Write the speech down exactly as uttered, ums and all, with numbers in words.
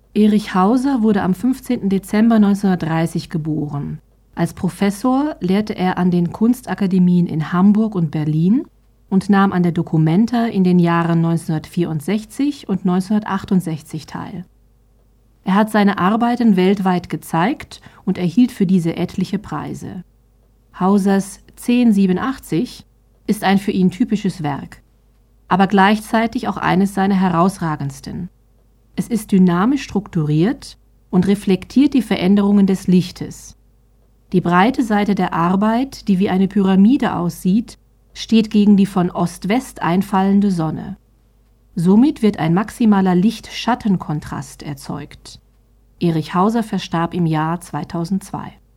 Erich Hauser wurde am fünfzehnten Dezember neunzehnhundertdreißig geboren. Als Professor lehrte er an den Kunstakademien in Hamburg und Berlin und nahm an der Documenta in den Jahren neunzehnhundertvierundsechzig und neunzehnhundertachtundsechzig teil. Er hat seine Arbeiten weltweit gezeigt und erhielt für diese etliche Preise. Hausers zehn siebenundachtzig ist ein für ihn typisches Werk, aber gleichzeitig auch eines seiner herausragendsten. Es ist dynamisch strukturiert und reflektiert die Veränderungen des Lichtes. Die breite Seite der Arbeit, die wie eine Pyramide aussieht, steht gegen die von Ost-West einfallende Sonne. Somit wird ein maximaler Licht-Schatten-Kontrast erzeugt. Erich Hauser verstarb im Jahr zweitausendzwei.